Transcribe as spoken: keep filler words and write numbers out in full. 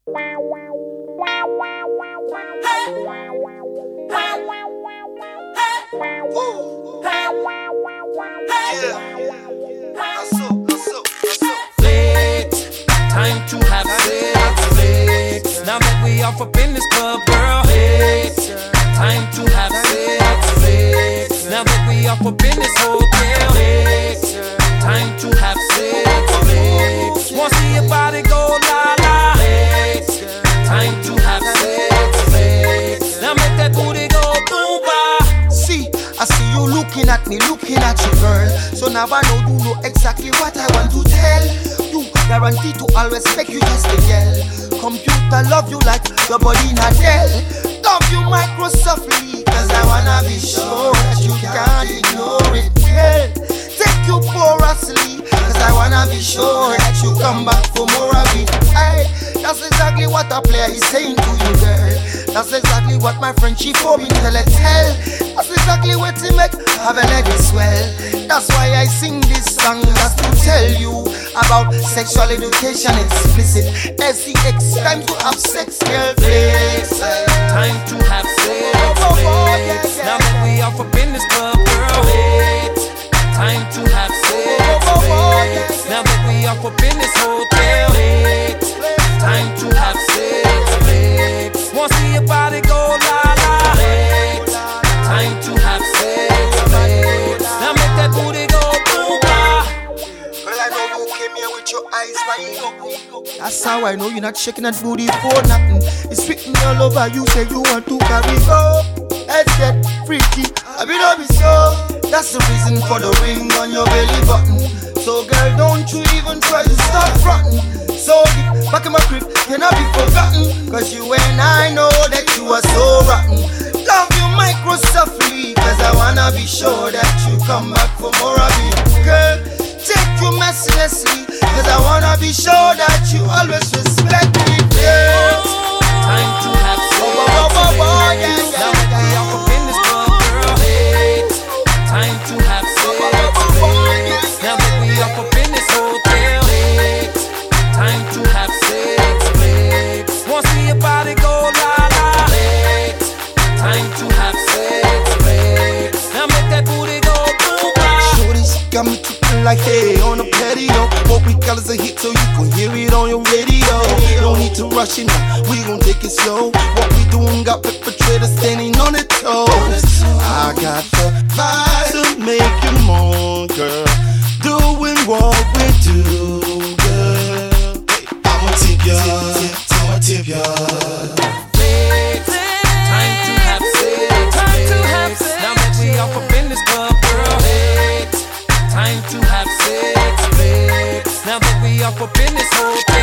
Time to have sex, flex. Now that we off up in this club, girl, flex. Time to have sex, flex. Now that we off up in this hotel, flex. Time to have sex, flex. Wanna see your body go la la, flex. Time to have sex, flex. Now make that booty go boom ba. See, I see you looking at me, looking at you, girl. So now I know you know exactly what I want to tell you. Guaranteed to always make you just a girl. Computer love you like your body in a Dell. Love you Microsoftly, cause I wanna be sure that you can't ignore it, girl. Take you porously, cause I wanna be sure that you come back for more of it. Hey, that's exactly what a player is saying to you, girl. That's exactly what my friend Chief Obi tell it tell. That's exactly what he make have a lady swell. That's why I sing this song, just to tell you about sexual education explicit. S E X, time to have sex, girl, flex. Time to have sex, flex. Now that we off up in this club, girl, flex. Time to have sex, flex. Now that we off up in this hotel, flex. Time to have sex, flex. Wanna see your body go la la, flex. Time to have sex, flex. Now make that booty go boom ba. Girl, I know you came here with your eyes wide open. That's how I know you're not shaking that booty for nothing. It's written all over you, say you want to carry go. Let's get freaky, I be not be so. That's the reason for the ring on your belly button. So girl, don't you even try to stop frontin'. So deep, back in my crib, cannot be forgotten. Cause you and I know that you are so rotten. Love you Microsoftly, cause I wanna be sure that you come back for more of it. Girl, take you mercilessly, cause I wanna be sure that you always respect me, girl. Time to have sex, oh, oh, oh, oh, yeah, yeah. Now that we off up in this club, girl, flex. Time to have sex, flex. Now that we off up in this hotel, flex. Time to have sex, flex. Wanna see your body go la la, flex. Time to have sex, flex. Now make that booty go boom ba. Shorty, she got me tripping like hey on the patio. What we call is a hit, so you can hear it on your radio. No need to rush it now, we gon' take it slow. What we doing got perpetrators standing on their toes. I got the vibe to make you moan, girl. Doing what we do, girl. I'ma tip ya, I'ma tip ya. Flex. Time to have sex, time to have sex. Now that we off up in this club, girl, flex. Time to have sex, flex. Now that we off up in this hotel.